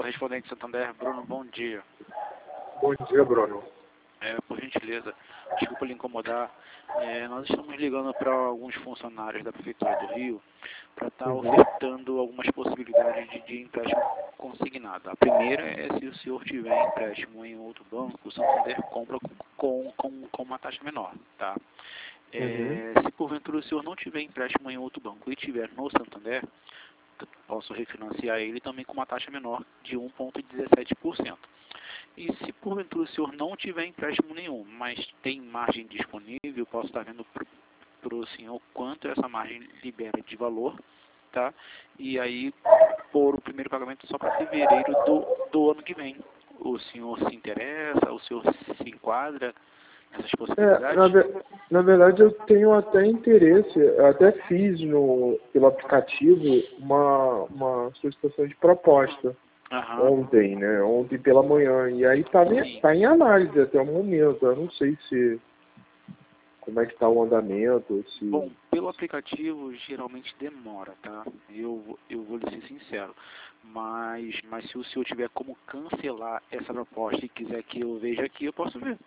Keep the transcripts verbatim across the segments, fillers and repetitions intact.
correspondente Santander, Bruno, bom dia. Bom dia, Bruno. É, por gentileza, desculpa lhe incomodar, é, nós estamos ligando para alguns funcionários da Prefeitura do Rio para estar tá Uhum. ofertando algumas possibilidades de, de empréstimo consignado. A primeira é se o senhor tiver empréstimo em outro banco, o Santander compra com, com, com, com uma taxa menor, tá? É, Uhum. se porventura o senhor não tiver empréstimo em outro banco e tiver no Santander, posso refinanciar ele também com uma taxa menor de um vírgula dezessete por cento. E se porventura o senhor não tiver empréstimo nenhum, mas tem margem disponível, posso estar vendo para o senhor quanto essa margem libera de valor, tá? E aí, por o primeiro pagamento só para fevereiro do, do ano que vem. O senhor se interessa, o senhor se enquadra nessas possibilidades? É, na, ve- na verdade, eu tenho até interesse, eu até fiz no, pelo aplicativo uma, uma solicitação de proposta Aham. ontem, né? Ontem pela manhã. E aí tá, Sim. tá em análise até o momento. Eu não sei se como é que tá o andamento, se. Bom, pelo aplicativo geralmente demora, tá? Eu, eu vou lhe ser sincero. Mas, mas se o senhor tiver como cancelar essa proposta e quiser que eu veja aqui, eu posso ver.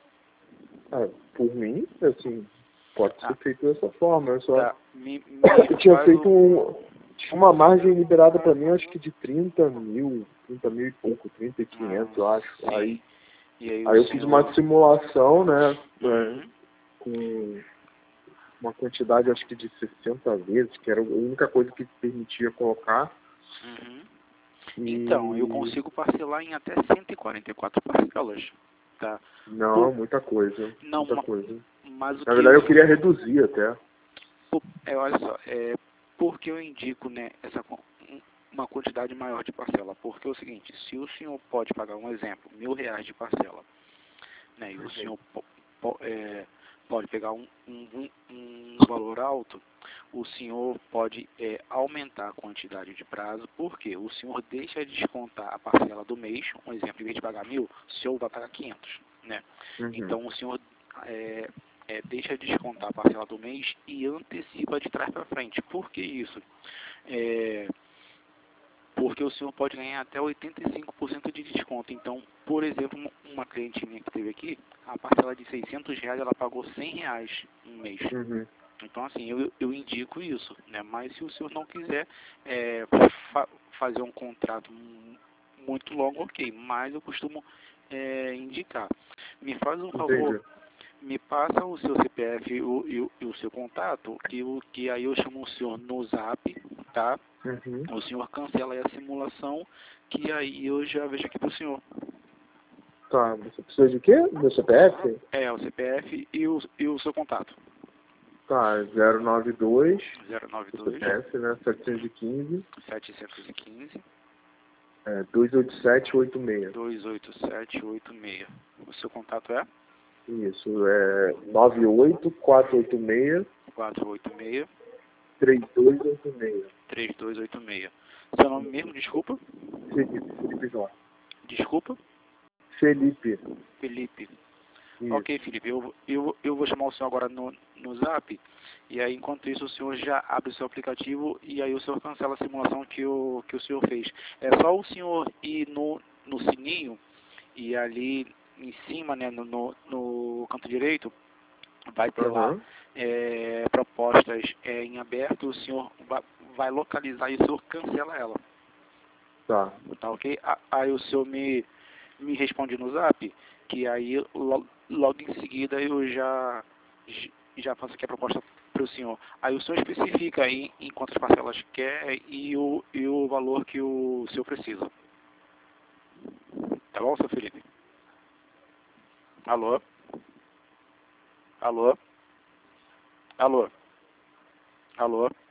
Ah, por mim, assim, pode ser Ah, feito dessa forma. Eu só tá. Me, me eu tinha faz feito um... um, tinha uma margem liberada para mim, acho que de trinta mil, trinta mil e pouco, trinta e quinhentos, eu Ah, acho. Aí, sim. E aí aí o eu fiz uma senhor... simulação, né, é, Uhum, com uma quantidade, acho que de sessenta vezes, que era a única coisa que permitia colocar. uhum. Então, eu E consigo parcelar em até cento e quarenta e quatro parcelas, tá? não, Por, muita coisa, não, muita ma- coisa. mas o Na que verdade, eu... eu queria reduzir até. Por, é, olha só, é, por que eu indico, né, essa, con- um- uma quantidade maior de parcela? Porque é o seguinte, se o senhor pode pagar, um exemplo, mil reais de parcela, né, e o senhor po, po- é, pode pegar um, um, um, um valor alto, o senhor pode é, aumentar a quantidade de prazo, porque o senhor deixa de descontar a parcela do mês, um exemplo, em vez de pagar mil, o senhor vai pagar quinhentos, né? Uhum. Então o senhor é, é, deixa de descontar a parcela do mês e antecipa de trás para frente. Por que isso? É, porque o senhor pode ganhar até oitenta e cinco por cento de desconto. Então, por exemplo, uma uma cliente minha que teve aqui, a parcela de seiscentos reais, ela pagou cem reais um mês. Uhum. Então, assim, eu, eu indico isso, né? Mas se o senhor não quiser é, fa fazer um contrato mu- muito longo, ok. Mas eu costumo é, indicar. Me faz um favor, Entendi. me passa o seu C P F e o, e o, e o seu contato, que, o, que aí eu chamo o senhor no zap, tá? Uhum. O senhor cancela aí a simulação, que aí eu já vejo aqui pro senhor. Tá, você precisa de quê? Meu C P F? É, o C P F e o, e o seu contato. Tá, zero nove dois, zero nove o dois, C P F, né? setecentos e quinze, setecentos e quinze, é, duzentos e oitenta e sete, oitenta e seis. dois oito sete oito seis. O seu contato é Isso, é nove oito quatro oito seis, quatro oito seis, três dois oito seis. três dois oito seis. Seu nome mesmo, desculpa? Felipe, Felipe Jorge. Desculpa? Felipe, Felipe. isso. Ok, Felipe, eu, eu, eu vou chamar o senhor agora no, no zap, e aí enquanto isso o senhor já abre o seu aplicativo e aí o senhor cancela a simulação que o, que o senhor fez. É só o senhor ir no, no sininho e ali em cima, né, no, no, no canto direito, vai ter lá Aham, é, propostas é, em aberto, o senhor vai, vai localizar e o senhor cancela ela. tá. Tá ok? A- Aí o senhor me, me responde no zap, que aí lo- logo em seguida eu já, j- já faço aqui a proposta para o senhor. Aí o senhor especifica aí em quantas parcelas quer e o, e o valor que o senhor precisa. Tá bom, seu Felipe? Alô? Alô? Alô? Alô?